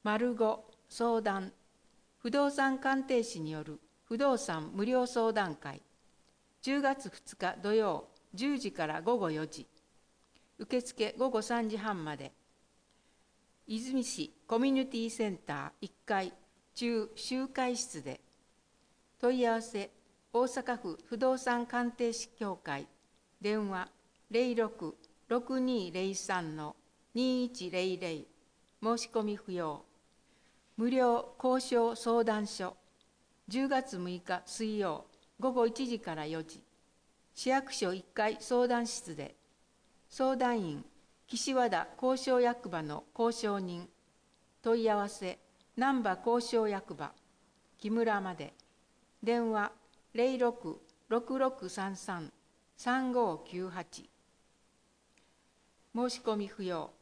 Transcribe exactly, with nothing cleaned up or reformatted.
丸ご相談、不動産鑑定士による不動産無料相談会、じゅうがつふつか土曜じゅうじからごごよじ、受付ごごさんじはんまで、泉市コミュニティセンターいっかい中集会室で、問い合わせ、大阪府不動産鑑定士協会、電話ゼロろく ろくにゼロさん にいちゼロゼロ、申し込み不要。無料交渉相談所、じゅうがつむいか水曜ごごいちじからよじ、市役所いっかい相談室で、相談員、岸和田交渉役場の交渉人、問い合わせ、難波交渉役場、木村まで、電話ゼロろく ろくろくさんさん さんごきゅうはち、申し込み不要。